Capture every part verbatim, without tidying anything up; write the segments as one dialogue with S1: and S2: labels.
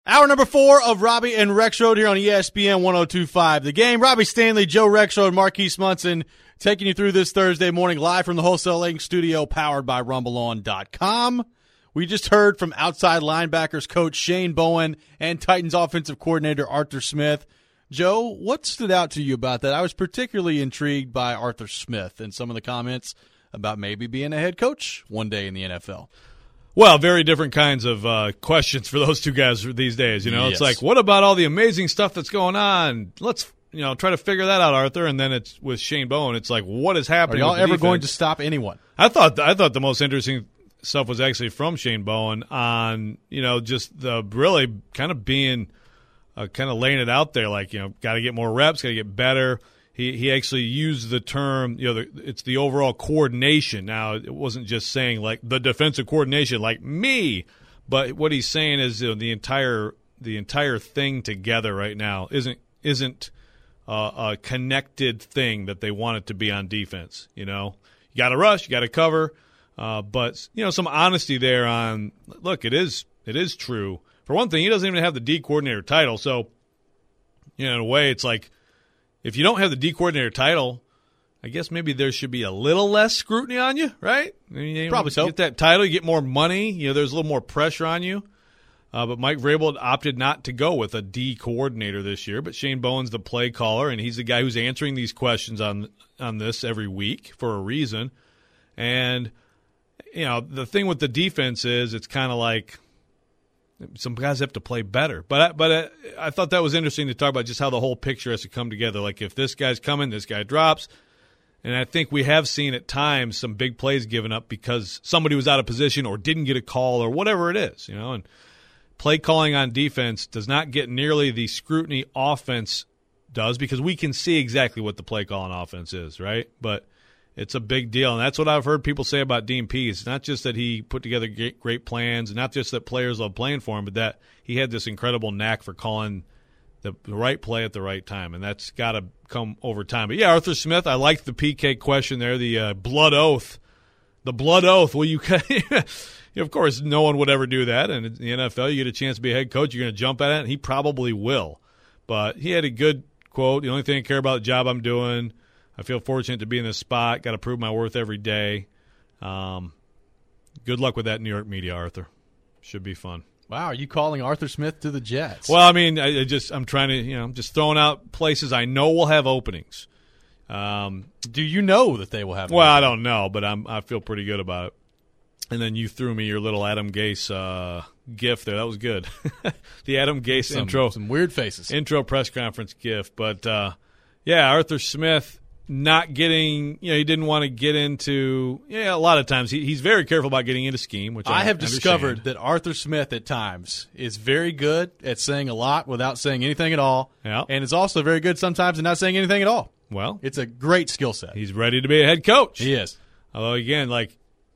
S1: Hour number four of Robbie and Rexroad here on E S P N one oh two point five. The Game, Robbie Stanley, Joe Rexroad, Marquise Munson taking you through this Thursday morning live from the Wholesale Link studio powered by rumble on dot com. We just heard from outside linebackers coach Shane Bowen and Titans offensive coordinator Arthur Smith. Joe, what stood out to you about that? I was particularly intrigued by Arthur Smith and some of the comments about maybe being a head coach one day in the N F L.
S2: Well, very different kinds of uh, questions for those two guys these days. You know,
S1: Yes.
S2: It's like, what about all the amazing stuff that's going on? Let's, you know, try to figure that out, Arthur. And then it's with Shane Bowen. It's like, what is
S1: Are
S2: happening?
S1: y'all
S2: with the
S1: ever
S2: defense?
S1: going to stop anyone?
S2: I thought, I thought the most interesting stuff was actually from Shane Bowen on, you know, just the really kind of being, uh, kind of laying it out there, like, you know, got to get more reps, got to get better. He he actually used the term, you know, the, it's the overall coordination. Now, it wasn't just saying like the defensive coordination, like me, but what he's saying is, you know, the entire the entire thing together right now isn't isn't uh, a connected thing that they want it to be on defense. You know, you got to rush, you got to cover, uh, but you know, some honesty there on. Look, it is it is true. For one thing, he doesn't even have the D coordinator title, so you know, in a way, it's like, if you don't have the D coordinator title, I guess maybe there should be a little less scrutiny on you, right? I mean, you
S1: Probably so.
S2: Get that title, you get more money. You know, there's a little more pressure on you. Uh, but Mike Vrabel opted not to go with a D coordinator this year. But Shane Bowen's the play caller, and he's the guy who's answering these questions on on this every week for a reason. And you know, the thing with the defense is, it's kind of like, some guys have to play better. But I, but I, I thought that was interesting to talk about, just how the whole picture has to come together. Like, if this guy's coming, this guy drops. And I think we have seen at times some big plays given up because somebody was out of position or didn't get a call or whatever it is, you know. And play calling on defense does not get nearly the scrutiny offense does, because we can see exactly what the play calling offense is, right? But it's a big deal, and that's what I've heard people say about Dean Pease. It's not just that he put together great, great plans, and not just that players love playing for him, but that he had this incredible knack for calling the, the right play at the right time, and that's got to come over time. But, yeah, Arthur Smith, I liked the P K question there, the uh, blood oath. The blood oath. Well, you, of course, no one would ever do that, and in the N F L, you get a chance to be a head coach, you're going to jump at it, and he probably will. But he had a good quote, the only thing I care about is the job I'm doing. I feel fortunate to be in this spot. Got to prove my worth every day. Um, good luck with that New York media, Arthur. Should be fun.
S1: Wow, are you calling Arthur Smith to the Jets?
S2: Well, I mean, I, I just I'm trying to, you know, I'm just throwing out places I know will have openings. Um,
S1: do you know that they will have?
S2: Well, I don't know, but I'm I feel pretty good about it. And then you threw me your little Adam Gase uh, gif there. That was good. The Adam Gase
S1: some,
S2: intro,
S1: some weird faces.
S2: Intro press conference gif, but uh, yeah, Arthur Smith. Not getting, you know, he didn't want to get into, yeah, a lot of times he, he's very careful about getting into scheme, which I,
S1: I have
S2: understand.
S1: discovered that Arthur Smith at times is very good at saying a lot without saying anything at all.
S2: Yeah.
S1: And is also very good sometimes at not saying anything at all.
S2: Well,
S1: it's a great skill set.
S2: He's ready to be a head coach.
S1: He is.
S2: Although, again, like,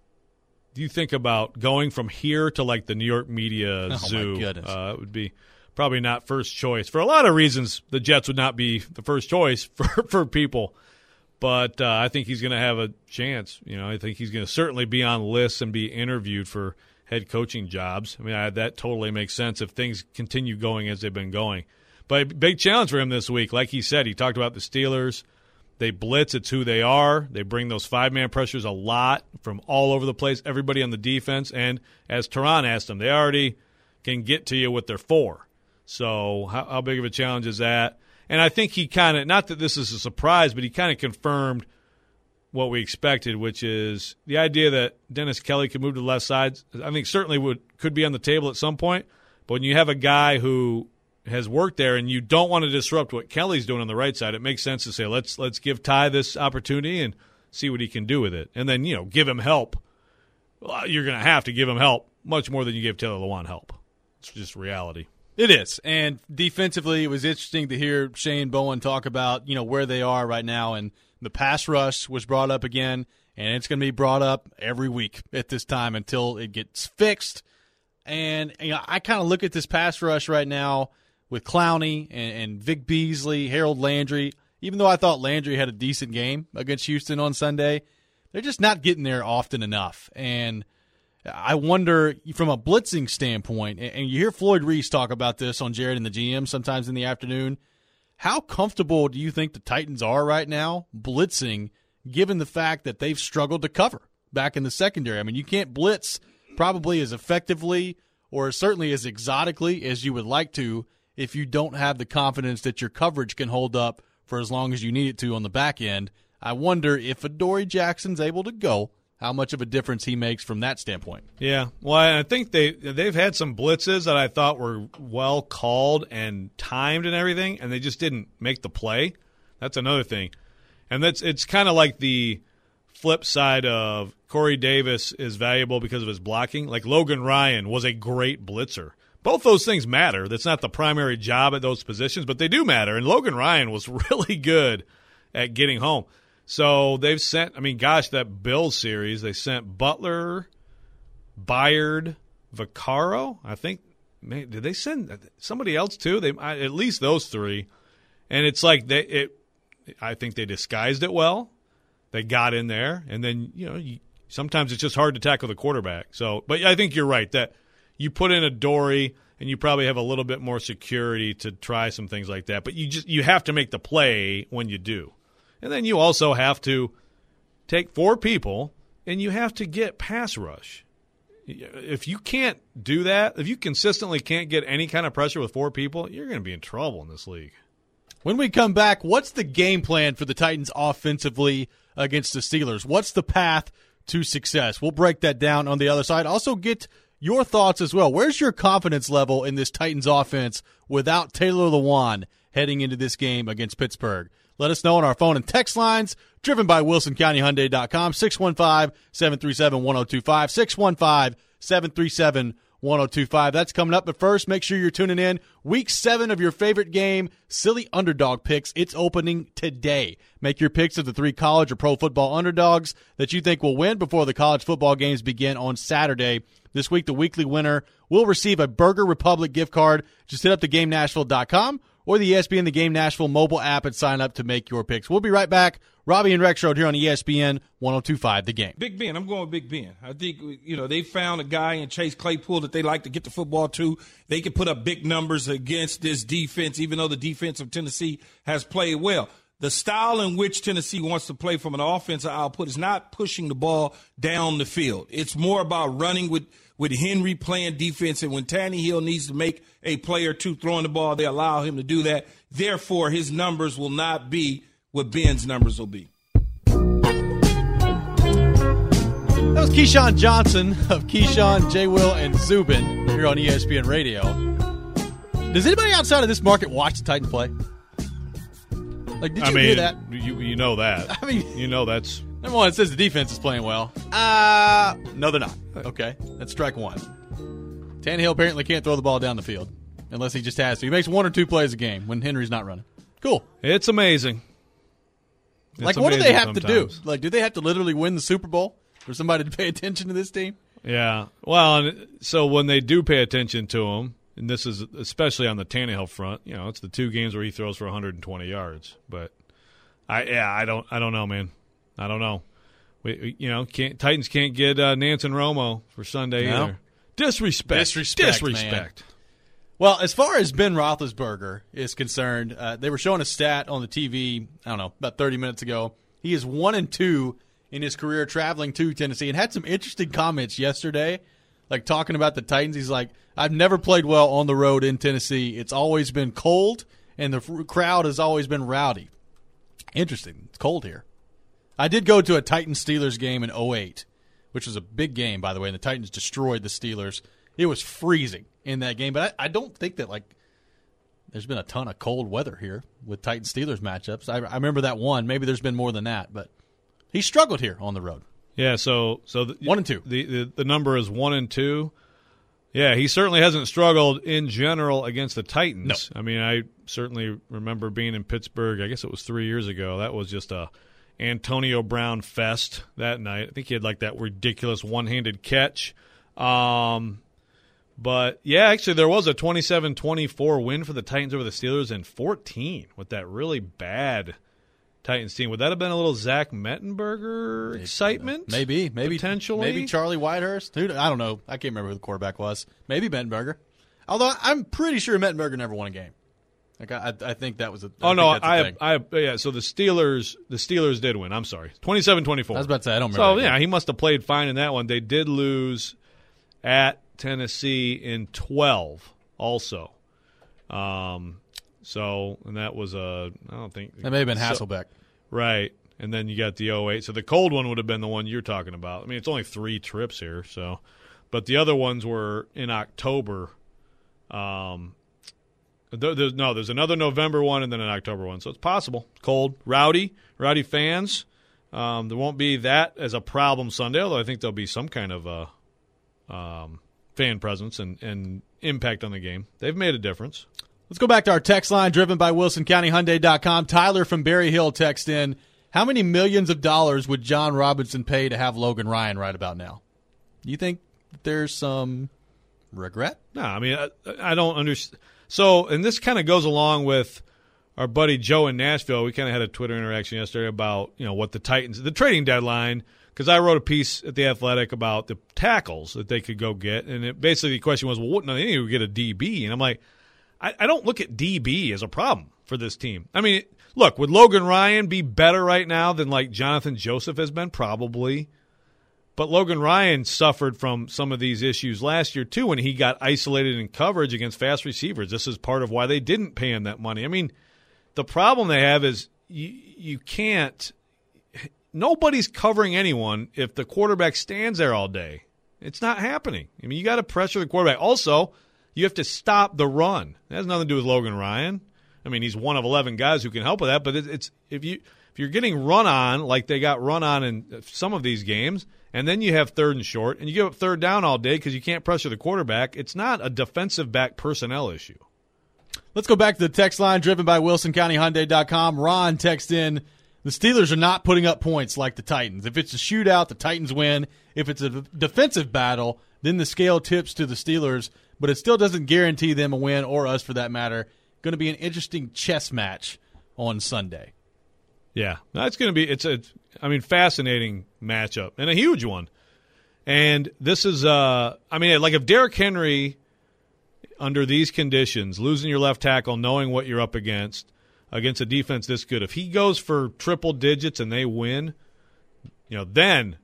S2: do you think about going from here to, like, the New York media
S1: oh
S2: zoo?
S1: My goodness.
S2: Uh, it would be probably not first choice. For a lot of reasons, the Jets would not be the first choice for, for people. But uh, I think he's going to have a chance. You know, I think he's going to certainly be on lists and be interviewed for head coaching jobs. I mean, I, that totally makes sense if things continue going as they've been going. But big challenge for him this week. Like he said, he talked about the Steelers. They blitz. It's who they are. They bring those five-man pressures a lot from all over the place, everybody on the defense. And as Tehran asked him, they already can get to you with their four. So how, how big of a challenge is that? And I think he kind of, not that this is a surprise, but he kind of confirmed what we expected, which is the idea that Dennis Kelly could move to the left side. I think certainly would could be on the table at some point. But when you have a guy who has worked there and you don't want to disrupt what Kelly's doing on the right side, it makes sense to say, let's let's give Ty this opportunity and see what he can do with it. And then, you know, give him help. Well, you're going to have to give him help much more than you gave Taylor Lewan help. It's just reality.
S1: It is. And defensively, it was interesting to hear Shane Bowen talk about, you know, where they are right now. And the pass rush was brought up again, and it's going to be brought up every week at this time until it gets fixed. And, you know, I kind of look at this pass rush right now with Clowney and, and Vic Beasley, Harold Landry. Even though I thought Landry had a decent game against Houston on Sunday, they're just not getting there often enough. And I wonder from a blitzing standpoint, and you hear Floyd Reese talk about this on Jared and the G M sometimes in the afternoon, how comfortable do you think the Titans are right now blitzing, given the fact that they've struggled to cover back in the secondary? I mean, you can't blitz probably as effectively or certainly as exotically as you would like to if you don't have the confidence that your coverage can hold up for as long as you need it to on the back end. I wonder if Adoree Jackson's able to go, how much of a difference he makes from that standpoint.
S2: Yeah, well, I think they, they've had some blitzes that I thought were well called and timed and everything, and they just didn't make the play. That's another thing. And that's it's kind of like the flip side of Corey Davis is valuable because of his blocking. Like Logan Ryan was a great blitzer. Both those things matter. That's not the primary job at those positions, but they do matter. And Logan Ryan was really good at getting home. So they've sent, I mean, gosh, that Bills series, they sent Butler, Byard, Vaccaro. I think, man, did they send somebody else too? They at least those three. And it's like they, it. I think they disguised it well. They got in there, and then you know, you, sometimes it's just hard to tackle the quarterback. So, but I think you're right that you put in Adoree, and you probably have a little bit more security to try some things like that. But you just you have to make the play when you do. And then you also have to take four people, and you have to get pass rush. If you can't do that, if you consistently can't get any kind of pressure with four people, you're going to be in trouble in this league.
S1: When we come back, what's the game plan for the Titans offensively against the Steelers? What's the path to success? We'll break that down on the other side. Also get your thoughts as well. Where's your confidence level in this Titans offense without Taylor Lewan heading into this game against Pittsburgh? Let us know on our phone and text lines, driven by Wilson County Hyundai dot com, six one five, seven three seven, one zero two five, six one five, seven three seven, one zero two five. That's coming up, but first, make sure you're tuning in. Week seven of your favorite game, Silly Underdog Picks. It's opening today. Make your picks of the three college or pro football underdogs that you think will win before the college football games begin on Saturday. This week, the weekly winner will receive a Burger Republic gift card. Just hit up to game nashville dot com or the E S P N The Game Nashville mobile app and sign up to make your picks. We'll be right back. Robbie and Rex Road here on E S P N one oh two point five The Game.
S3: Big Ben. I'm going with Big Ben. I think, you know, they found a guy in Chase Claypool that they like to get the football to. They can put up big numbers against this defense, even though the defense of Tennessee has played well. The style in which Tennessee wants to play from an offensive output is not pushing the ball down the field. It's more about running with, with Henry playing defense, and when Tannehill needs to make a play or two throwing the ball, they allow him to do that. Therefore, his numbers will not be what Ben's numbers will be.
S1: That was Keyshawn Johnson of Keyshawn, J. Will, and Zubin here on E S P N Radio. Does anybody outside of this market watch the Titans play? Like, did you
S2: I mean,
S1: hear that?
S2: You, you know that.
S1: I mean,
S2: you know that's
S1: number one. It says the defense is playing well. Uh no, they're not. Okay, that's strike one. Tannehill apparently can't throw the ball down the field unless he just has to. He makes one or two plays a game when Henry's not running. Cool.
S2: It's amazing. It's
S1: like, what do they have
S2: sometimes.
S1: to do? Like, do they have to literally win the Super Bowl for somebody to pay attention to this team?
S2: Yeah. Well, so when they do pay attention to him, and this is especially on the Tannehill front, you know, it's the two games where he throws for one hundred twenty yards. But I, yeah, I don't, I don't know, man. I don't know. We, you know, can't, Titans can't get uh, Nance and Romo for Sunday
S1: no.
S2: either. Disrespect.
S1: Disrespect.
S2: Disrespect.
S1: Man. Well, as far as Ben Roethlisberger is concerned, uh, they were showing a stat on the T V, I don't know, about thirty minutes ago. He is one and two in his career traveling to Tennessee and had some interesting comments yesterday, like talking about the Titans. He's like, I've never played well on the road in Tennessee. It's always been cold, and the f- crowd has always been rowdy. Interesting. It's cold here. I did go to a Titans-Steelers game in oh eight, which was a big game, by the way, and the Titans destroyed the Steelers. It was freezing in that game, but I, I don't think that, like, there's been a ton of cold weather here with Titans-Steelers matchups. I, I remember that one. Maybe there's been more than that, but he struggled here on the road.
S2: Yeah, so so the,
S1: one and two.
S2: The, the the number is one and two. Yeah, he certainly hasn't struggled in general against the Titans.
S1: No.
S2: I mean, I certainly remember being in Pittsburgh. I guess it was three years ago. That was just a Antonio Brown fest that night. I think he had like that ridiculous one-handed catch. Um, but yeah, actually, there was a twenty-seven twenty-four win for the Titans over the Steelers in fourteen with that really bad Titans team. Would that have been a little Zach Mettenberger excitement?
S1: Maybe, maybe
S2: potentially,
S1: maybe Charlie Whitehurst. Who, I don't know. I can't remember who the quarterback was. Maybe Mettenberger. Although I'm pretty sure Mettenberger never won a game. Like I, I think that was a. I
S2: oh no,
S1: that's a
S2: I,
S1: thing.
S2: I, yeah. So the Steelers, the Steelers did win. I'm sorry, twenty-seven twenty-four.
S1: I was about to say I don't remember.
S2: So yeah, he must have played fine in that one. They did lose at Tennessee in twelve, also. Um, so and that was a. I don't think
S1: that may have been
S2: so,
S1: Hasselbeck.
S2: Right, and then you got the oh eight. So the cold one would have been the one you're talking about. I mean, it's only three trips here, so, but the other ones were in October. Um, there, there's no, there's another November one and then an October one, so it's possible. Cold, rowdy, rowdy fans. Um, there won't be that as a problem Sunday, although I think there'll be some kind of a um, fan presence and, and impact on the game. They've made a difference.
S1: Let's go back to our text line driven by Wilson County Hyundai dot com. Tyler from Berry Hill text in, how many millions of dollars would John Robinson pay to have Logan Ryan right about now? Do you think there's some regret?
S2: No, I mean, I, I don't understand. So, and this kind of goes along with our buddy Joe in Nashville. We kind of had a Twitter interaction yesterday about, you know, what the Titans, the trading deadline, because I wrote a piece at The Athletic about the tackles that they could go get. And it, basically the question was, well, what, no, they need to get a D B. And I'm like, I, I don't look at D B as a problem for this team. I mean, look, would Logan Ryan be better right now than like Jonathan Joseph has been? Probably. But Logan Ryan suffered from some of these issues last year, too, when he got isolated in coverage against fast receivers. This is part of why they didn't pay him that money. I mean, the problem they have is you, you can't – nobody's covering anyone if the quarterback stands there all day. It's not happening. I mean, you got to pressure the quarterback. Also, you have to stop the run. It has nothing to do with Logan Ryan. I mean, he's one of eleven guys who can help with that, but it, it's if you if you're getting run on like they got run on in some of these games – and then you have third and short, and you give up third down all day because you can't pressure the quarterback, it's not a defensive back personnel issue.
S1: Let's go back to the text line driven by Wilson County Hyundai dot com. Ron texts in, the Steelers are not putting up points like the Titans. If it's a shootout, the Titans win. If it's a defensive battle, then the scale tips to the Steelers, but it still doesn't guarantee them a win, or us for that matter. Going to be an interesting chess match on Sunday.
S2: Yeah, that's going to be – it's a – I mean, fascinating matchup and a huge one. And this is, uh, I mean, like if Derrick Henry, under these conditions, losing your left tackle, knowing what you're up against, against a defense this good, if he goes for triple digits and they win, you know, then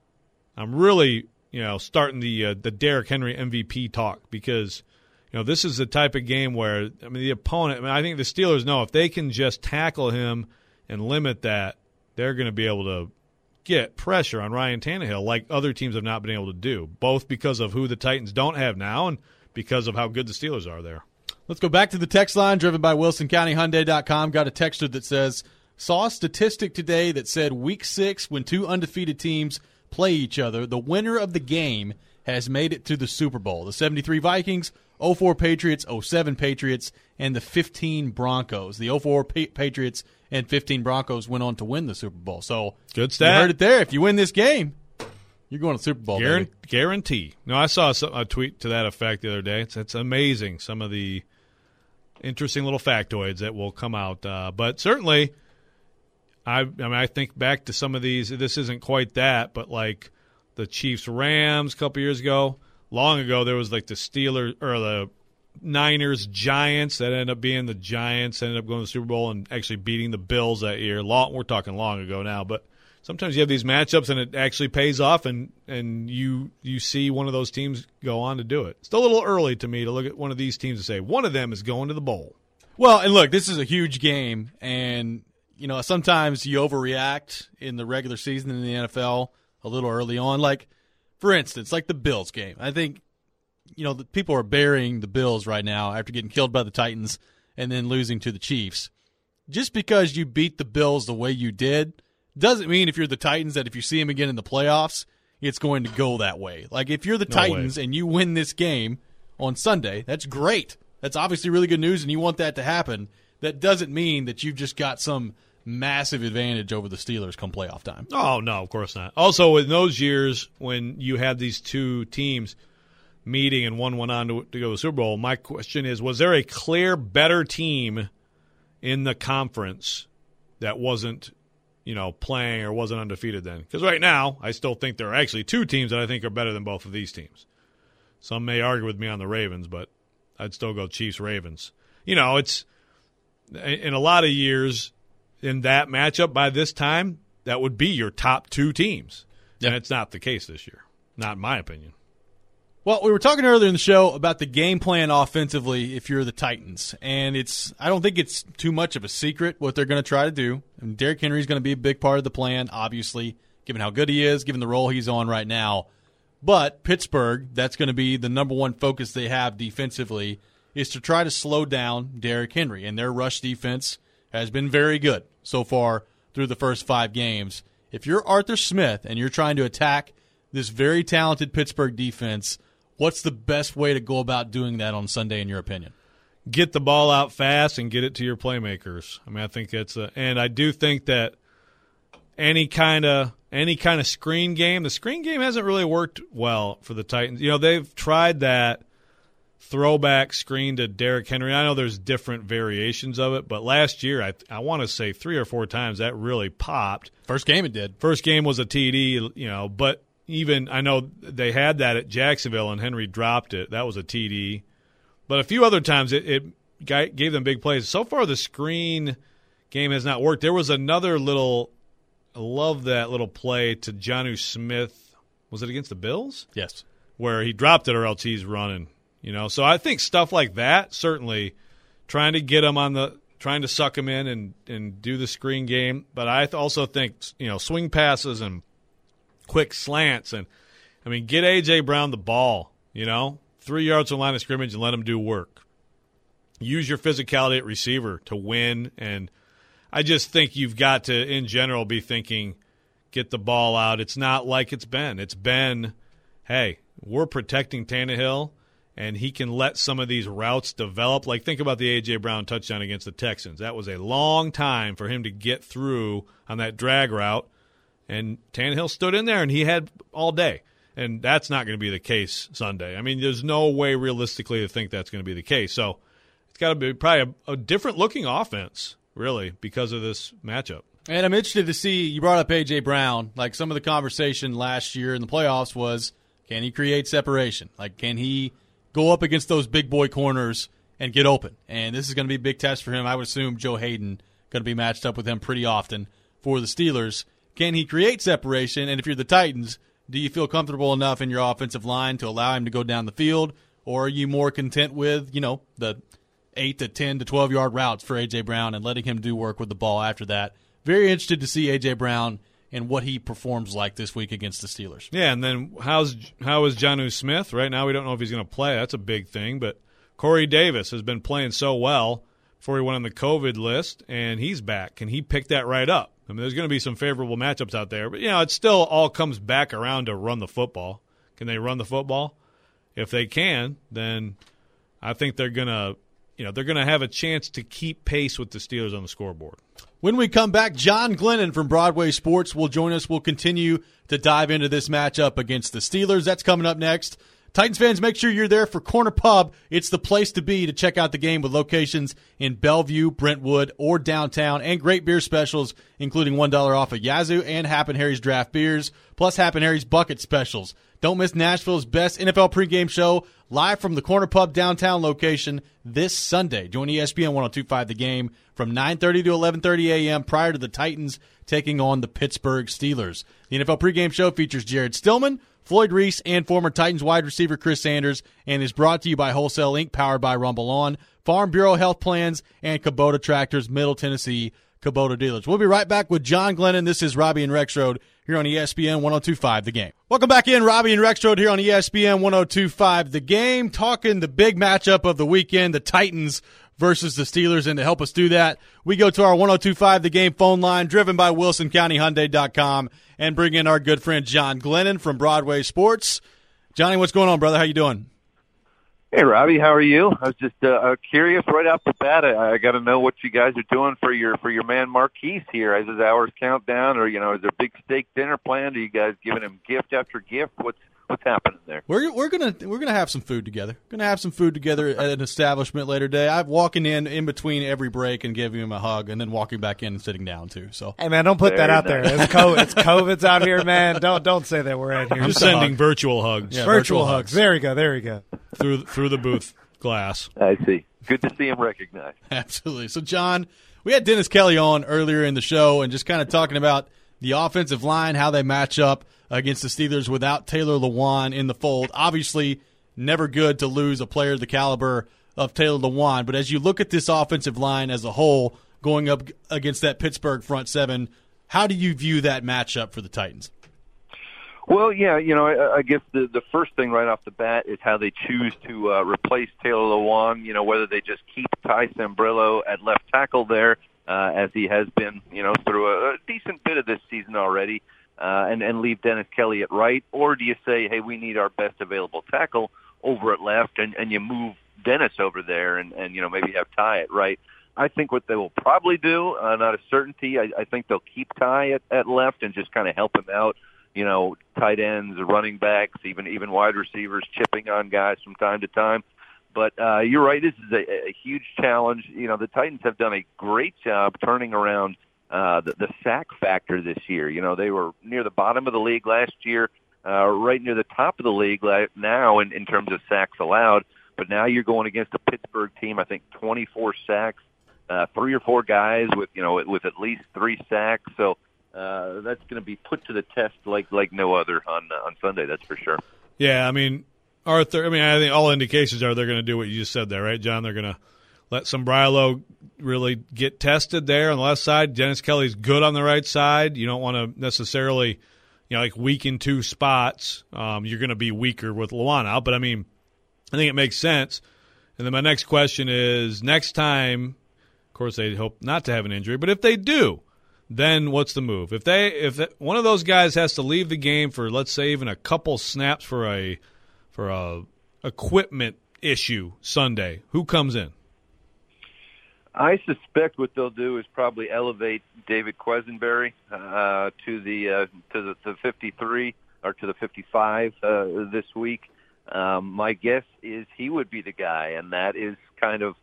S2: I'm really, you know, starting the uh, the Derrick Henry M V P talk because, you know, this is the type of game where, I mean, the opponent, I mean, I think the Steelers know if they can just tackle him and limit that, they're going to be able to get pressure on Ryan Tannehill like other teams have not been able to do, both because of who the Titans don't have now and because of how good the Steelers are there.
S1: Let's go back to the text line driven by Wilson County Hyundai dot com. Got a texter that says, saw a statistic today that said week six, when two undefeated teams play each other, the winner of the game has made it to the Super Bowl. The seventy-three Vikings, oh four Patriots, oh seven Patriots, and the fifteen Broncos. The oh four Pa- Patriots and fifteen Broncos went on to win the Super Bowl. So
S2: good stat.
S1: You heard it there. If you win this game, you're going to the Super Bowl.
S2: Guaran-
S1: baby.
S2: Guarantee. No, I saw a, a tweet to that effect the other day. It's, it's amazing, some of the interesting little factoids that will come out. Uh, but certainly, I, I mean, I think back to some of these. This isn't quite that, but like the Chiefs-Rams a couple years ago. Long ago, there was like the Steelers or the Niners-Giants that ended up being the Giants, ended up going to the Super Bowl and actually beating the Bills that year. Long, we're talking long ago now, but sometimes you have these matchups and it actually pays off, and, and you you see one of those teams go on to do it. It's still a little early to me to look at one of these teams and say one of them is going to the bowl.
S1: Well, and look, this is a huge game, and you know sometimes you overreact in the regular season in the N F L a little early on. Like, for instance, like the Bills game. I think, you know, the people are burying the Bills right now after getting killed by the Titans and then losing to the Chiefs. Just because you beat the Bills the way you did doesn't mean if you're the Titans that if you see them again in the playoffs, it's going to go that way. Like, if you're the
S2: No
S1: Titans
S2: way.
S1: and you win this game on Sunday, that's great. That's obviously really good news, and you want that to happen. That doesn't mean that you've just got some massive advantage over the Steelers come playoff time.
S2: Oh, no, of course not. Also, in those years when you had these two teams meeting and one went on to, to go to the Super Bowl, my question is, was there a clear better team in the conference that wasn't, you know, playing or wasn't undefeated then. Because right now, I still think there are actually two teams that I think are better than both of these teams. Some may argue with me on the Ravens, but I'd still go Chiefs-Ravens. You know, it's in a lot of years in that matchup by this time, that would be your top two teams. Yeah. And it's not the case this year, not in my opinion.
S1: Well, we were talking earlier in the show about the game plan offensively if you're the Titans, and it's I don't think it's too much of a secret what they're going to try to do. And Derrick Henry is going to be a big part of the plan, obviously, given how good he is, given the role he's on right now. But Pittsburgh, that's going to be the number one focus they have defensively, is to try to slow down Derrick Henry, and their rush defense has been very good so far through the first five games. If you're Arthur Smith and you're trying to attack this very talented Pittsburgh defense, what's the best way to go about doing that on Sunday, in your opinion?
S2: Get the ball out fast and get it to your playmakers. I mean, I think that's a, and I do think that any kind of any kind of screen game, the screen game hasn't really worked well for the Titans. You know, they've tried that throwback screen to Derrick Henry. I know there's different variations of it, but last year, I I want to say three or four times that really popped.
S1: First game it did.
S2: First game was a T D, you know, but even I know they had that at Jacksonville and Henry dropped it. That was a T D. But a few other times it, it gave them big plays. So far the screen game has not worked. There was another little – I love that little play to Jonnu Smith. Was it against the Bills?
S1: Yes. Where
S2: he dropped it or else he's running. You know, so I think stuff like that, certainly trying to get him on the – trying to suck him in and, and do the screen game. But I also think, you know, swing passes and – quick slants, and I mean, get A J. Brown the ball, you know, three yards from the line of scrimmage and let him do work. Use your physicality at receiver to win, and I just think you've got to, in general, be thinking, get the ball out. It's not like it's been. It's been, hey, we're protecting Tannehill, and he can let some of these routes develop. Like, think about the A J. Brown touchdown against the Texans. That was a long time for him to get through on that drag route. And Tannehill stood in there, and he had all day. And that's not going to be the case Sunday. I mean, there's no way realistically to think that's going to be the case. So it's got to be probably a, a different-looking offense, really, because of this matchup.
S1: And I'm interested to see, you brought up A J. Brown. Like, some of the conversation last year in the playoffs was, can he create separation? Like, can he go up against those big boy corners and get open? And this is going to be a big test for him. I would assume Joe Hayden going to be matched up with him pretty often for the Steelers. Can he create separation? And if you're the Titans, do you feel comfortable enough in your offensive line to allow him to go down the field? Or are you more content with, you know, the eight to ten to twelve-yard routes for A J. Brown and letting him do work with the ball after that? Very interested to see A J. Brown and what he performs like this week against the Steelers.
S2: Yeah, and then how's how is Jonnu Smith? Right now we don't know if he's going to play. That's a big thing. But Corey Davis has been playing so well before he went on the COVID list, and he's back. Can he pick that right up? I mean, there's going to be some favorable matchups out there, but, you know, it still all comes back around to run the football. Can they run the football? If they can, then I think they're going to, you know, they're going to have a chance to keep pace with the Steelers on the scoreboard.
S1: When we come back, John Glennon from Broadway Sports will join us. We'll continue to dive into this matchup against the Steelers. That's coming up next. Titans fans, make sure you're there for Corner Pub. It's the place to be to check out the game with locations in Bellevue, Brentwood, or downtown, and great beer specials, including one dollar off of Yazoo and Happen Harry's draft beers, plus Happen Harry's bucket specials. Don't miss Nashville's best N F L pregame show live from the Corner Pub downtown location this Sunday. Join E S P N one oh two point five The Game from nine thirty to eleven thirty a.m. prior to the Titans taking on the Pittsburgh Steelers. The N F L pregame show features Jared Stillman, Floyd Reese, and former Titans wide receiver Chris Sanders, and is brought to you by Wholesale Incorporated, powered by Rumble On, Farm Bureau Health Plans, and Kubota Tractors, Middle Tennessee Kubota dealers. We'll be right back with John Glennon. This is Robbie and Rexroad here on E S P N one oh two point five The Game. Welcome back in, Robbie and Rexroad here on E S P N one oh two point five The Game, talking the big matchup of the weekend, the Titans versus the Steelers. And to help us do that, we go to our one oh two point five The Game phone line, driven by Wilson County Hyundai dot com, and bring in our good friend John Glennon from Broadway Sports. Johnny, what's going on, brother? How you doing?
S4: Hey, Robbie, how are you? I was just uh, curious right off the bat. I, I got to know what you guys are doing for your for your man Marquise here as his hours count down, or you know, is there a big steak dinner planned? Are you guys giving him gift after gift? What's what's happening there?
S1: We're we're gonna we're gonna have some food together. Gonna have some food together at an establishment later today. I'm walking in in between every break and giving him a hug, and then walking back in and sitting down too. So
S5: hey man, don't put
S4: Very
S5: that out
S4: nice.
S5: there. It's COVID. It's COVID's out here, man. Don't don't say that we're out here.
S2: I'm sending virtual hugs
S1: Yeah,
S5: virtual,
S1: virtual
S5: hugs.
S1: hugs.
S5: There we go. There we go.
S2: through through the booth glass.
S4: I see. Good to see him recognized.
S1: absolutely. So John, we had Dennis Kelly on earlier in the show, and just kind of talking about the offensive line, how they match up against the Steelers without Taylor Lewan in the fold. Obviously, never good to lose a player of the caliber of Taylor Lewan. But as you look at this offensive line as a whole, going up against that Pittsburgh front seven, how do you view that matchup for the Titans?
S4: Well, yeah, you know, I, I guess the the first thing right off the bat is how they choose to uh, replace Taylor Lewan. You know, whether they just keep Ty Sambrello at left tackle there, uh, as he has been, you know, through a, a decent bit of this season already, uh, and and leave Dennis Kelly at right, or do you say, hey, we need our best available tackle over at left, and and you move Dennis over there, and and you know maybe have Ty at right. I think what they will probably do, uh, not a certainty. I, I think they'll keep Ty at, at left and just kind of help him out. You know, tight ends, running backs, even even wide receivers, chipping on guys from time to time. But uh, you're right, this is a, a huge challenge. You know, the Titans have done a great job turning around uh, the, the sack factor this year. You know, they were near the bottom of the league last year, uh, right near the top of the league now in, in terms of sacks allowed. But now you're going against a Pittsburgh team, I think twenty-four sacks, uh, three or four guys with, you know, with at least three sacks. So, Uh, that's going to be put to the test like like no other on uh, on Sunday. That's for sure.
S2: Yeah, I mean, Arthur. I mean, I think all indications are they're going to do what you just said there, right, John? They're going to let Sambrello really get tested there on the left side. Dennis Kelly's good on the right side. You don't want to necessarily, you know, like weaken two spots. Um, you're going to be weaker with Lewan out, but I mean, I think it makes sense. And then my next question is: next time, of course, they hope not to have an injury, but if they do, then what's the move? If they if one of those guys has to leave the game for, let's say, even a couple snaps for a for a equipment issue Sunday, who comes in?
S4: I suspect what they'll do is probably elevate David Quesenberry uh, to the uh, to the to fifty-three or to the fifty-five uh, this week. Um, my guess is he would be the guy, and that is kind of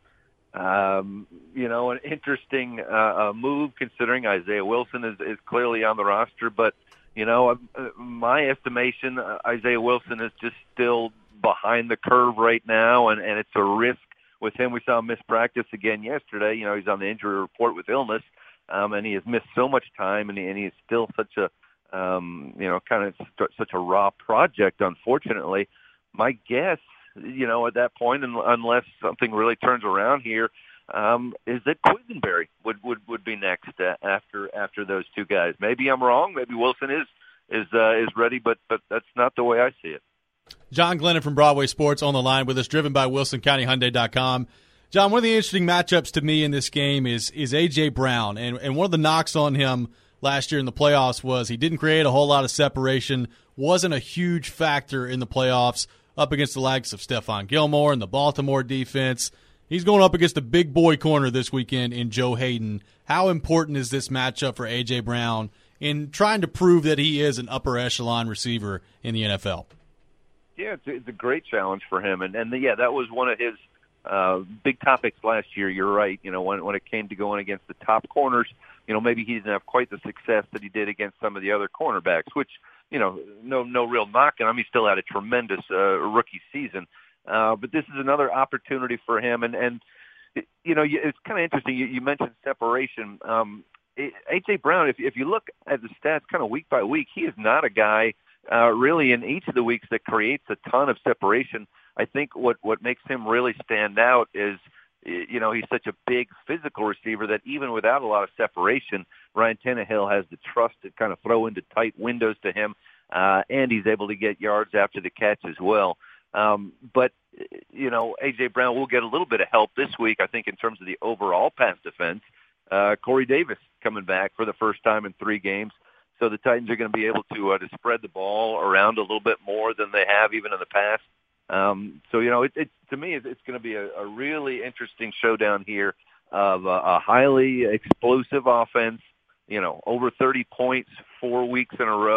S4: Um, you know, an interesting uh, uh, move considering Isaiah Wilson is, is clearly on the roster. But, you know, uh, my estimation, uh, Isaiah Wilson is just still behind the curve right now, and, and it's a risk with him. We saw him miss practice again yesterday. You know, he's on the injury report with illness, um, and he has missed so much time, and he, and he is still such a, um, you know, kind of st- such a raw project, unfortunately. My guess, you know, at that point, unless something really turns around here, um, is that Quisenberry would, would, would be next uh, after after those two guys. Maybe I'm wrong. Maybe Wilson is is uh, is ready, but but that's not the way I see it.
S1: John Glennon from Broadway Sports on the line with us, driven by Wilson County Hyundai dot com. John, one of the interesting matchups to me in this game is is A J. Brown, and and one of the knocks on him last year in the playoffs was he didn't create a whole lot of separation, wasn't a huge factor in the playoffs, up against the likes of Stephon Gilmore and the Baltimore defense. He's going up against a big boy corner this weekend in Joe Hayden. How important is this matchup for A J. Brown in trying to prove that he is an upper echelon receiver in the N F L?
S4: Yeah, it's a, it's a great challenge for him. And, and the, yeah, that was one of his uh, big topics last year. You're right. You know, when, when it came to going against the top corners, you know, maybe he didn't have quite the success that he did against some of the other cornerbacks, which, you know, no no real knock on him. He still had a tremendous uh, rookie season. Uh, but this is another opportunity for him. And, and you know, it's kind of interesting. You, you mentioned separation. Um, A J. Brown, if, if you look at the stats kind of week by week, he is not a guy uh, really in each of the weeks that creates a ton of separation. I think what, what makes him really stand out is, you know, he's such a big physical receiver that even without a lot of separation, Ryan Tannehill has the trust to kind of throw into tight windows to him, uh, and he's able to get yards after the catch as well. Um, but, you know, A J. Brown will get a little bit of help this week, I think, in terms of the overall pass defense. Uh, Corey Davis coming back for the first time in three games. So the Titans are going to be able to, uh, to spread the ball around a little bit more than they have even in the past. Um, so, you know, it, it, to me, it's, it's going to be a, a really interesting showdown here of a, a highly explosive offense, you know, over thirty points four weeks in a row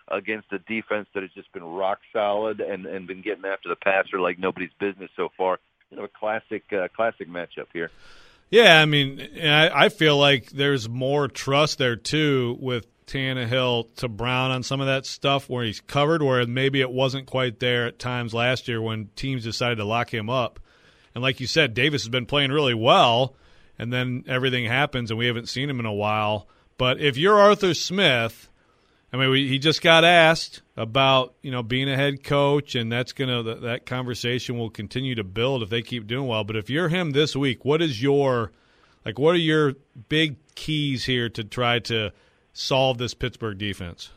S4: against a defense that has just been rock solid and, and been getting after the passer like nobody's business so far. You know, a classic, uh, classic matchup here.
S2: Yeah, I mean, I, I feel like there's more trust there, too, with Tannehill to Brown on some of that stuff where he's covered, where maybe it wasn't quite there at times last year when teams decided to lock him up. And like you said, Davis has been playing really well, and then everything happens, and we haven't seen him in a while. But if you're Arthur Smith, I mean, we, he just got asked about, you know, being a head coach, and that's gonna that, that conversation will continue to build if they keep doing well. But if you're him this week, what is your like? What are your big keys here to try to solve this Pittsburgh defense?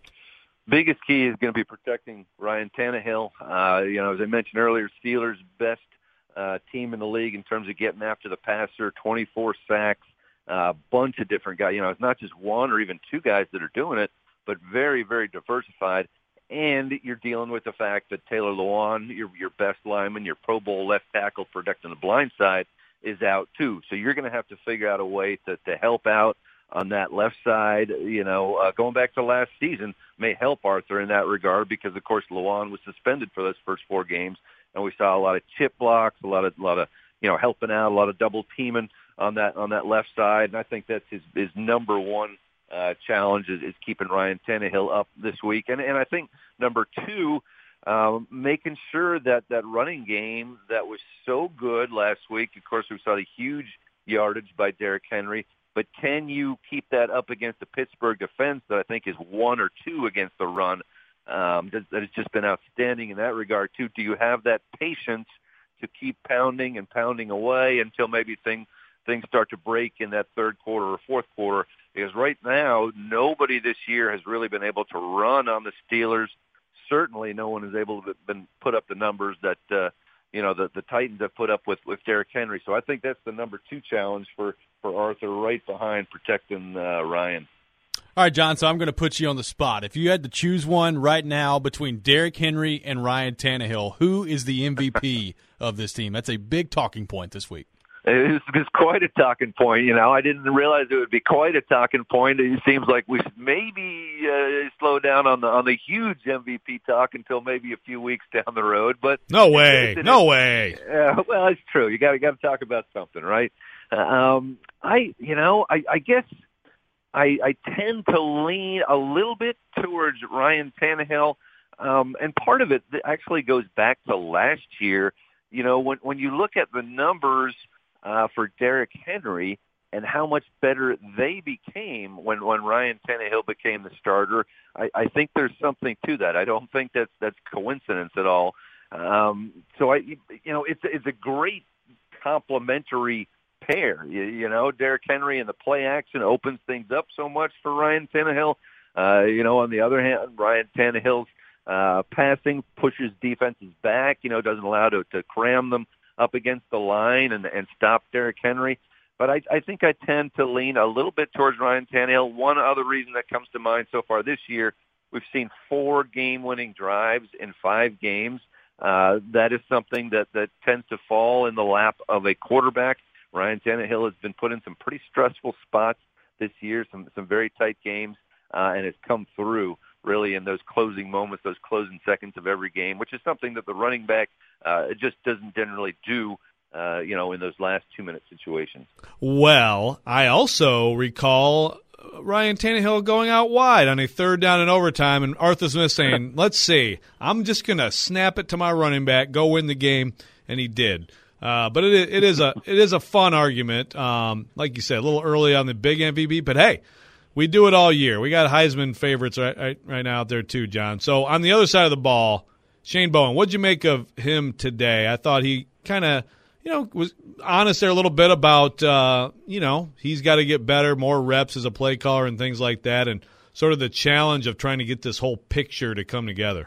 S4: Biggest key is going to be protecting Ryan Tannehill. Uh, you know, as I mentioned earlier, Steelers' best uh, team in the league in terms of getting after the passer, twenty-four sacks, a uh, bunch of different guys. You know, it's not just one or even two guys that are doing it, but very, very diversified. And you're dealing with the fact that Taylor Lewan, your your best lineman, your Pro Bowl left tackle protecting the blind side, is out too. So you're going to have to figure out a way to, to help out on that left side. You know, uh, going back to last season may help Arthur in that regard because, of course, Lewan was suspended for those first four games, and we saw a lot of chip blocks, a lot of, a lot of you know, helping out, a lot of double teaming on that on that left side. And I think that's his, his number one Uh, challenge is, is keeping Ryan Tannehill up this week. And, and I think number two, um, making sure that that running game that was so good last week, of course, we saw the huge yardage by Derrick Henry, but can you keep that up against the Pittsburgh defense that I think is one or two against the run? Um, that, that has just been outstanding in that regard, too. Do you have that patience to keep pounding and pounding away until maybe things things start to break in that third quarter or fourth quarter? Because right now, nobody this year has really been able to run on the Steelers. Certainly no one is able to been put up the numbers that, uh, you know, the, the Titans have put up with, with Derrick Henry. So I think that's the number two challenge for, for Arthur, right behind protecting uh, Ryan.
S1: All right, John, so I'm going to put you on the spot. If you had to choose one right now between Derrick Henry and Ryan Tannehill, who is the M V P of this team? That's a big talking point this week.
S4: It's, it's quite a talking point, you know. I didn't realize it would be quite a talking point. It seems like we should maybe uh, slow down on the on the huge M V P talk until maybe a few weeks down the road. But
S2: no way,
S4: it, it,
S2: no
S4: it,
S2: way.
S4: Uh, well, it's true. You got to got to talk about something, right? Um, I, you know, I, I guess I, I tend to lean a little bit towards Ryan Tannehill, um, and part of it actually goes back to last year. You know, when when you look at the numbers Uh, for Derrick Henry and how much better they became when, when Ryan Tannehill became the starter, I, I think there's something to that. I don't think that's that's coincidence at all. Um, so I, you know, it's it's a great complementary pair. You, you know, Derrick Henry and the play action opens things up so much for Ryan Tannehill. Uh, you know, on the other hand, Ryan Tannehill's uh, passing pushes defenses back. You know, doesn't allow to, to cram them up against the line and, and stop Derrick Henry. But I, I think I tend to lean a little bit towards Ryan Tannehill. One other reason that comes to mind so far this year, we've seen four game-winning drives in five games. Uh, that is something that, that tends to fall in the lap of a quarterback. Ryan Tannehill has been put in some pretty stressful spots this year, some, some very tight games, uh, and has come through really in those closing moments, those closing seconds of every game, which is something that the running back uh, just doesn't generally do, uh, you know, in those last two-minute situations.
S2: Well, I also recall Ryan Tannehill going out wide on a third down in overtime, and Arthur Smith saying, let's see, I'm just going to snap it to my running back, go win the game, and he did. Uh, but it, it is a it is a fun argument. Um, like you said, a little early on the big M V P, but hey, we do it all year. We got Heisman favorites right, right right now out there too, John. So on the other side of the ball, Shane Bowen, what'd you make of him today? I thought he kind of, you know, was honest there a little bit about, uh, you know, he's got to get better, more reps as a play caller and things like that, and sort of the challenge of trying to get this whole picture to come together.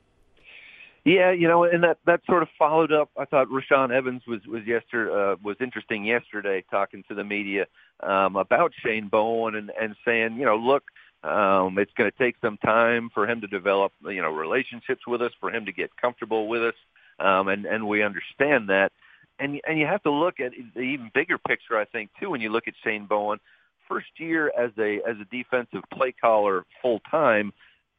S4: Yeah, you know, and that, that sort of followed up. I thought Rashaan Evans was was yesterday uh, was interesting yesterday, talking to the media um, about Shane Bowen and, and saying, you know, look, um, it's going to take some time for him to develop, you know, relationships with us, for him to get comfortable with us, um, and and we understand that. And and you have to look at the even bigger picture, I think, too, when you look at Shane Bowen. First year as a as a defensive play caller full time.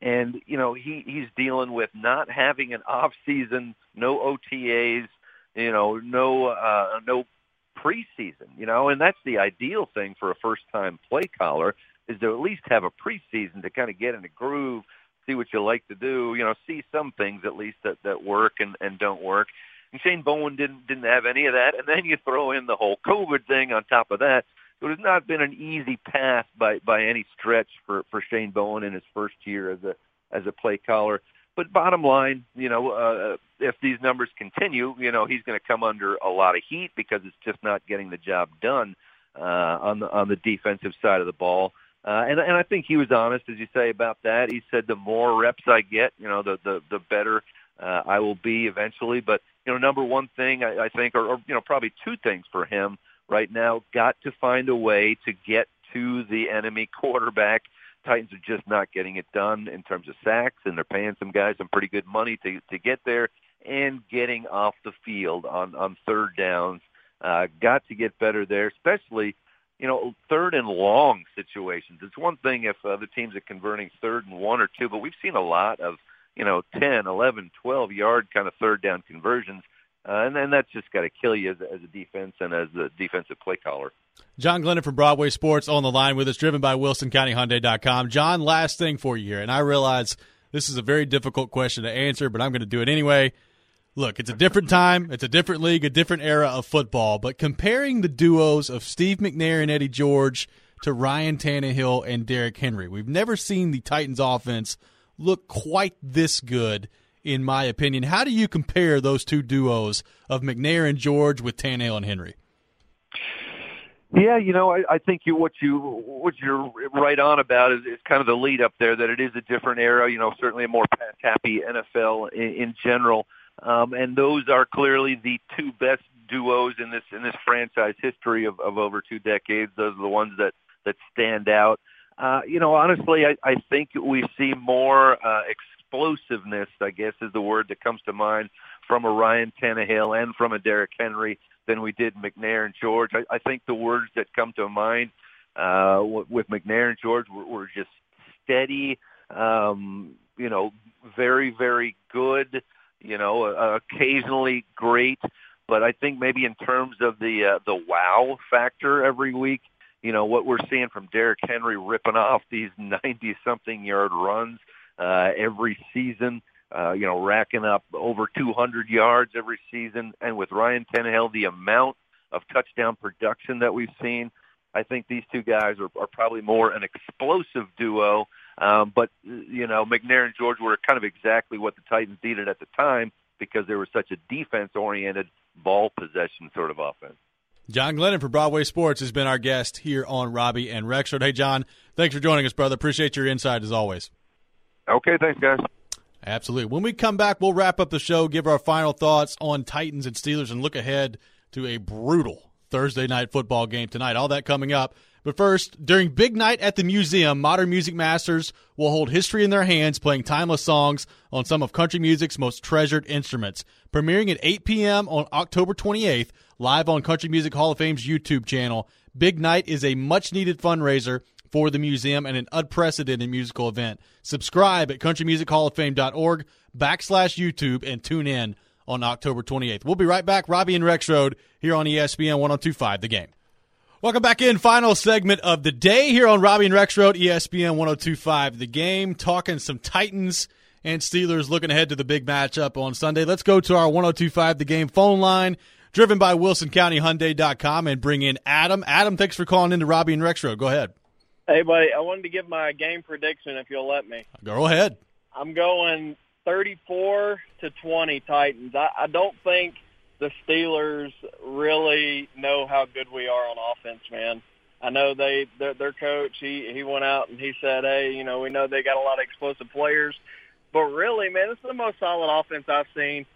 S4: And, you know, he, he's dealing with not having an off season, no O T As, you know, no, uh, no preseason, you know, and that's the ideal thing for a first-time play caller is to at least have a preseason to kind of get in a groove, see what you like to do, you know, see some things at least that, that work and, and don't work. And Shane Bowen didn't didn't have any of that. And then you throw in the whole COVID thing on top of that. So it has not been an easy path by, by any stretch for, for Shane Bowen in his first year as a as a play caller. But bottom line, you know, uh, if these numbers continue, you know, he's going to come under a lot of heat because it's just not getting the job done uh, on the on the defensive side of the ball. Uh, and, and I think he was honest, as you say, about that. He said the more reps I get, you know, the the, the better uh, I will be eventually. But, you know, number one thing I, I think, or, or, you know, probably two things for him right now, got to find a way to get to the enemy quarterback. Titans are just not getting it done in terms of sacks, and they're paying some guys some pretty good money to to get there, and getting off the field on, on third downs. Uh, got to get better there, especially, you know, third and long situations. It's one thing if other teams are converting third and one or two, but we've seen a lot of, you know, ten, eleven, twelve-yard kind of third down conversions. Uh, and then that's just got to kill you as, as a defense and as a defensive play caller.
S1: John Glennon from Broadway Sports on the line with us, driven by Wilson County Hyundai dot com. John, last thing for you here, and I realize this is a very difficult question to answer, but I'm going to do it anyway. Look, it's a different time, it's a different league, a different era of football, but comparing the duos of Steve McNair and Eddie George to Ryan Tannehill and Derrick Henry, we've never seen the Titans offense look quite this good, in my opinion. How do you compare those two duos of McNair and George with Tannehill and Henry?
S4: Yeah, you know, I, I think you what you what you're right on about is, is kind of the lead up there, that it is a different era. You know, certainly a more pass happy N F L in, in general, um, and those are clearly the two best duos in this in this franchise history of, of over two decades. Those are the ones that that stand out. Uh, you know, honestly, I, I think we see more uh, explosiveness, I guess is the word that comes to mind, from a Ryan Tannehill and from a Derrick Henry than we did McNair and George. I, I think the words that come to mind uh, w- with McNair and George were, were just steady, um, you know, very, very good, you know, uh, occasionally great. But I think maybe in terms of the uh, the wow factor every week, you know, what we're seeing from Derrick Henry ripping off these ninety-something yard runs uh, every season, Uh, you know, racking up over two hundred yards every season. And with Ryan Tannehill, the amount of touchdown production that we've seen, I think these two guys are, are probably more an explosive duo. Um, but, you know, McNair and George were kind of exactly what the Titans needed at the time because they were such a defense-oriented ball possession sort of offense.
S1: John Glennon from Broadway Sports has been our guest here on Robbie and Rexford. Hey, John, thanks for joining us, brother. Appreciate your insight as always.
S4: Okay, thanks, guys.
S1: Absolutely. When we come back, we'll wrap up the show, give our final thoughts on Titans and Steelers, and look ahead to a brutal Thursday night football game tonight. All that coming up. But first, during Big Night at the Museum, Modern Music Masters will hold history in their hands, playing timeless songs on some of country music's most treasured instruments. Premiering at eight p.m. on October twenty-eighth, live on Country Music Hall of Fame's YouTube channel, Big Night is a much-needed fundraiser for the museum and an unprecedented musical event. Subscribe at countrymusichallofame.org backslash YouTube and tune in on October twenty-eighth. We'll be right back. Robbie and Rexroad here on E S P N one oh two point five, The Game. Welcome back in. Final segment of the day here on Robbie and Rexroad, E S P N one oh two point five, The Game. Talking some Titans and Steelers, looking ahead to the big matchup on Sunday. Let's go to our one oh two point five The Game phone line, driven by Wilson County Hyundai dot com, and bring in Adam. Adam, thanks for calling into Robbie and Rexroad. Go ahead.
S6: Hey, buddy, I wanted to give my game prediction if you'll let me.
S1: Go ahead.
S6: I'm going thirty-four to twenty Titans. I, I don't think the Steelers really know how good we are on offense, man. I know they their, their coach, he, he went out and he said, hey, you know, we know they got a lot of explosive players. But really, man, this is the most solid offense I've seen,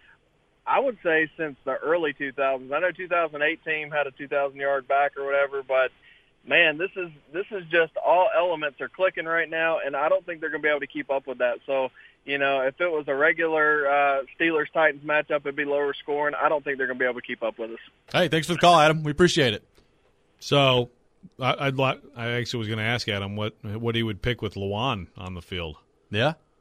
S6: I would say, since the early two thousands. I know two thousand eight team had a two thousand yard back or whatever, but man, this is this is just all elements are clicking right now, and I don't think they're going to be able to keep up with that. So, you know, if it was a regular uh, Steelers-Titans matchup, it'd be lower scoring. I don't think they're going to be able to keep up with us.
S1: Hey, thanks for the call, Adam. We appreciate it.
S2: So I, I'd like. I actually was going to ask Adam what what he would pick with Lewan on the field.
S1: Yeah,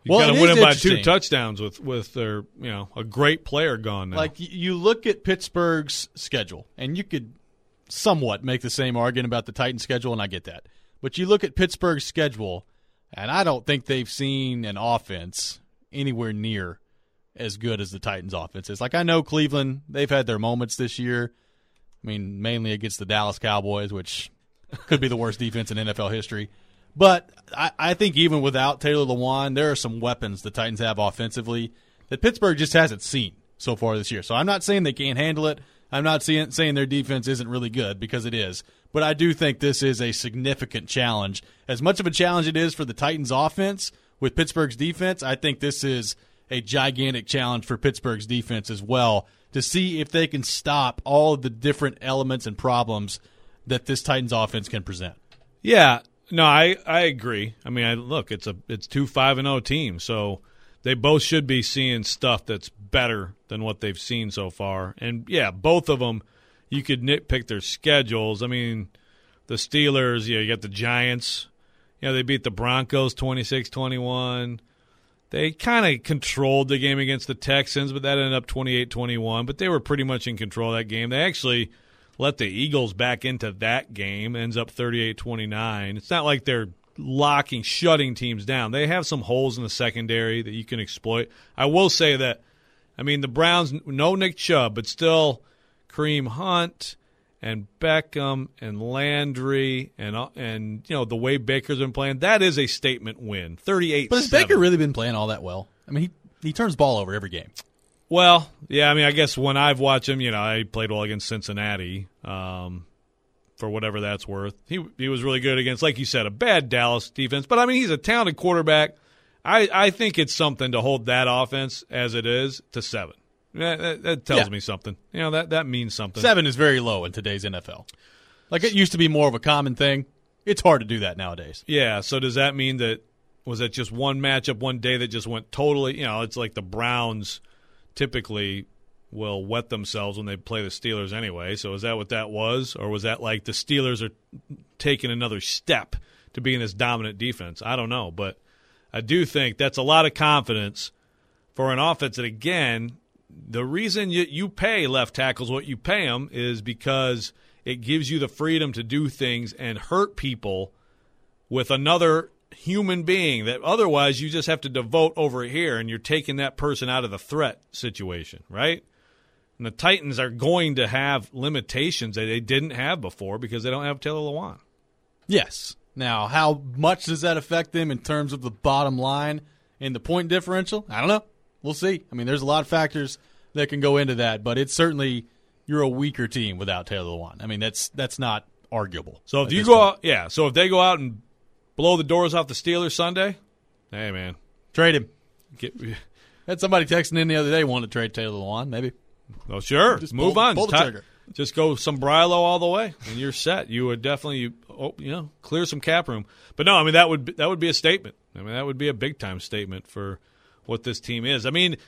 S2: You
S1: Well,
S2: got to
S1: it
S2: win
S1: is
S2: them by
S1: interesting.
S2: two touchdowns with with their you know a great player gone now.
S1: Like, y- you look at Pittsburgh's schedule, and you could somewhat make the same argument about the Titans' schedule, and I get that. But you look at Pittsburgh's schedule, and I don't think they've seen an offense anywhere near as good as the Titans' offense is. Like, I know Cleveland, they've had their moments this year. I mean, mainly against the Dallas Cowboys, which could be the worst defense in N F L history. But I, I think even without Taylor Lewan, there are some weapons the Titans have offensively that Pittsburgh just hasn't seen so far this year. So I'm not saying they can't handle it. I'm not seeing, saying their defense isn't really good, because it is. But I do think this is a significant challenge. As much of a challenge it is for the Titans' offense with Pittsburgh's defense, I think this is a gigantic challenge for Pittsburgh's defense as well, to see if they can stop all of the different elements and problems that this Titans offense can present.
S2: Yeah, no, I, I agree. I mean, I, look, it's a it's two five and zero teams, so they both should be seeing stuff that's better than what they've seen so far. And yeah, both of them, you could nitpick their schedules. I mean, the Steelers, yeah, you got the Giants. You know, they beat the Broncos twenty-six twenty-one. They kind of controlled the game against the Texans, but that ended up twenty-eight twenty-one. But they were pretty much in control of that game. They actually let the Eagles back into that game. Ends up thirty-eight twenty-nine. It's not like they're locking, shutting teams down. They have some holes in the secondary that you can exploit. I will say that, I mean, the Browns, no Nick Chubb, but still Kareem Hunt and Beckham and Landry and, and you know, the way Baker's been playing, that is a statement win. thirty-eight seven.
S1: But has Baker really been playing all that well? I mean, he, he turns the ball over every game.
S2: Well, yeah, I mean, I guess when I've watched him, you know, I played well against Cincinnati, um, for whatever that's worth. He he was really good against, like you said, a bad Dallas defense. But, I mean, he's a talented quarterback. I, I think it's something to hold that offense as it is to seven. That, that, that tells
S1: Yeah.
S2: me something. You know, that, that means something.
S1: Seven is very low in today's N F L. Like, it used to be more of a common thing. It's hard to do that nowadays.
S2: Yeah, so does that mean that, was it just one matchup one day that just went totally, you know, it's like the Browns typically will wet themselves when they play the Steelers anyway. So is that what that was? Or was that like the Steelers are taking another step to being this dominant defense? I don't know, but I do think that's a lot of confidence for an offense that, again, the reason you, you pay left tackles what you pay them is because it gives you the freedom to do things and hurt people with another human being that otherwise you just have to devote over here, and you're taking that person out of the threat situation, right? And the Titans are going to have limitations that they didn't have before because they don't have Taylor Lewan.
S1: Yes. Now, how much does that affect them in terms of the bottom line and the point differential? I don't know. We'll see. I mean, there's a lot of factors that can go into that, but it's certainly you're a weaker team without Taylor Lewan. I mean, that's that's not arguable.
S2: So if
S1: at
S2: you
S1: this
S2: go
S1: point.
S2: out, yeah. So if they go out and blow the doors off the Steelers Sunday, hey man,
S1: Trade him.
S2: get.
S1: Had somebody texting in the other day wanted to trade Taylor Lewan. Maybe.
S2: Oh sure,
S1: Just
S2: move
S1: pull-
S2: on.
S1: pull the
S2: Just,
S1: trigger.
S2: just go Sombrilo all the way, and you're set. You would definitely, oh, you know, clear some cap room. But no, I mean that would be, that would be a statement. I mean that would be a big time statement for what this team is. I mean,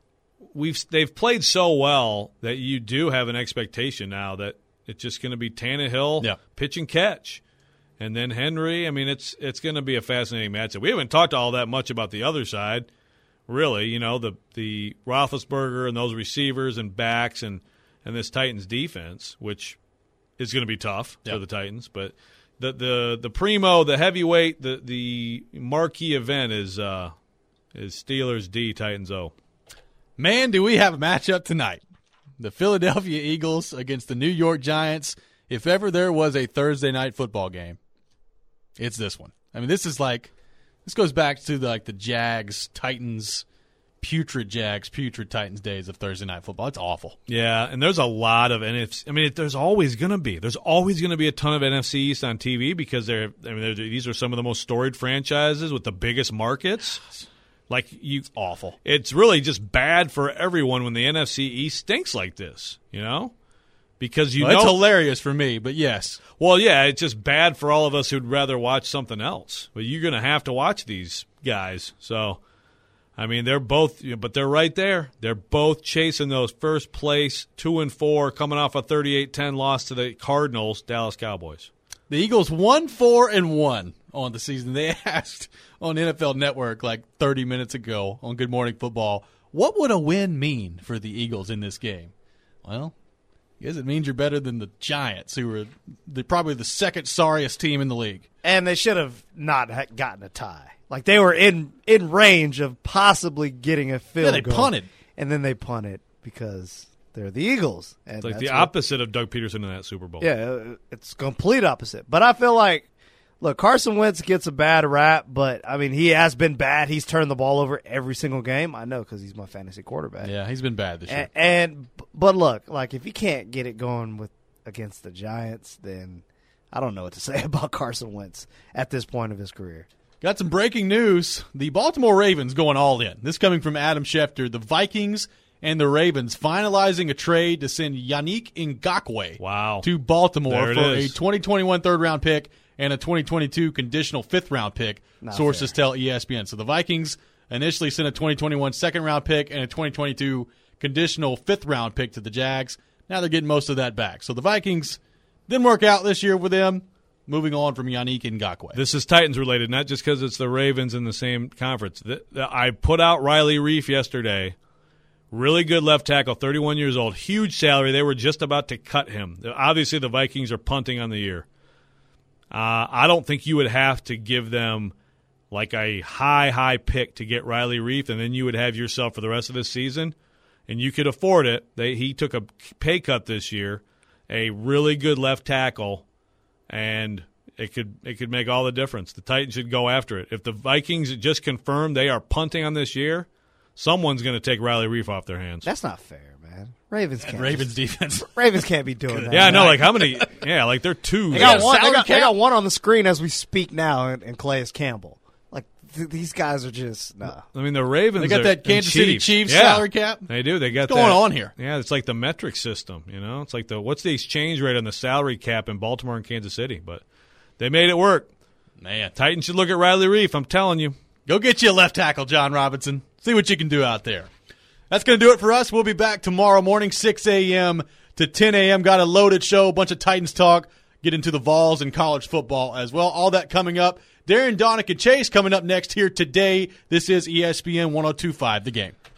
S2: we've they've played so well that you do have an expectation now that it's just going to be Tannehill,
S1: Yeah.
S2: pitch and catch. And then Henry, I mean, it's it's going to be a fascinating matchup. We haven't talked all that much about the other side, really. You know, the the Roethlisberger and those receivers and backs and, and this Titans defense, which is going to be tough
S1: Yep.
S2: for the Titans. But the the the primo, the heavyweight, the the marquee event is uh, is Steelers D, Titans O.
S1: Man, do we have a matchup tonight. The Philadelphia Eagles against the New York Giants. If ever there was a Thursday night football game, it's this one. I mean, this is like this goes back to the, like the Jags, Titans, putrid Jags, putrid Titans days of Thursday night football. It's awful.
S2: Yeah, and there's a lot of N F C. I mean, it, there's always going to be. There's always going to be a ton of N F C East on T V because they're. I mean, they're, these are some of the most storied franchises with the biggest markets. Like you,
S1: Awful.
S2: It's really just bad for everyone when the N F C East stinks like this. You know, because you
S1: Well,
S2: know
S1: it's hilarious for me, but yes.
S2: Well, yeah, it's just bad for all of us who'd rather watch something else. But you're going to have to watch these guys. So, I mean, they're both, but they're right there. They're both chasing those first place, two and four, coming off a thirty-eight ten loss to the Cardinals, Dallas Cowboys.
S1: The Eagles one four and one on the season. They asked on N F L Network like thirty minutes ago on Good Morning Football, what would a win mean for the Eagles in this game? Well, I guess it means you're better than the Giants, who were the, probably the second sorriest team in the league.
S5: And they should have not ha- gotten a tie. Like, they were in, in range of possibly getting a field
S1: Yeah, they
S5: goal.
S1: punted.
S5: And then they punted because they're the Eagles. And
S2: It's like
S5: that's
S2: the
S5: what-
S2: opposite of Doug Peterson in that Super Bowl.
S5: Yeah, it's complete opposite. But I feel like, look, Carson Wentz gets a bad rap, but, I mean, he has been bad. He's turned the ball over every single game. I know because he's my fantasy quarterback.
S1: Yeah, he's been bad this year.
S5: And, and but look, like if he can't get it going with against the Giants, then I don't know what to say about Carson Wentz at this point of his career.
S1: Got some breaking news. The Baltimore Ravens going all in. This coming from Adam Schefter. The Vikings and the Ravens finalizing a trade to send Yannick Ngakoue
S2: Wow.
S1: to Baltimore
S2: There it
S1: for
S2: is.
S1: a twenty twenty-one third-round pick and a twenty twenty-two conditional fifth-round pick,
S5: Not
S1: sources
S5: fair.
S1: tell E S P N. So the Vikings initially sent a twenty twenty-one second-round pick and a twenty twenty-two conditional fifth-round pick to the Jags. Now they're getting most of that back. So the Vikings didn't work out this year with them. Moving on from Yannick Ngakoue.
S2: This is Titans related, not just because it's the Ravens in the same conference. The- the- I put out Riley Reif yesterday. Really good left tackle, thirty-one years old. Huge salary. They were just about to cut him. Obviously, the Vikings are punting on the year. Uh, I don't think you would have to give them like a high, high pick to get Riley Reif, and then you would have yourself for the rest of the season, and you could afford it. They, he took a pay cut this year, a really good left tackle, and it could it could make all the difference. The Titans should go after it. If the Vikings just confirm they are punting on this year, someone's going to take Riley Reif off their hands.
S5: That's not fair, man. Ravens can't.
S1: Ravens
S5: just-
S1: defense.
S5: Ravens can't be doing that.
S2: yeah, I know.
S5: man.
S2: Like how many? Yeah, like they're two.
S5: They got
S1: Yeah,
S5: one. They
S1: salary
S5: got, they
S1: cap.
S5: got one on the screen as we speak now, and, and Calais Campbell. Like th- these guys are just nah.
S2: I mean, the Ravens.
S1: They got
S2: are-
S1: that
S2: and
S1: Kansas City
S2: Chiefs.
S1: Chiefs
S2: Yeah,
S1: salary cap?
S2: They do. They got
S1: What's going
S2: that-
S1: on here?
S2: Yeah, it's like the metric system. You know, it's like the what's the exchange rate on the salary cap in Baltimore and Kansas City, but they made it work.
S1: Man,
S2: Titans should look at Riley Reif. I'm telling you.
S1: go get you a left tackle, John Robinson. See what you can do out there. That's going to do it for us. We'll be back tomorrow morning, six a.m. to ten a.m. Got a loaded show, a bunch of Titans talk, get into the Vols and college football as well. All that coming up. Darren Donick and Chase coming up next here today. This is E S P N one oh two point five, The Game.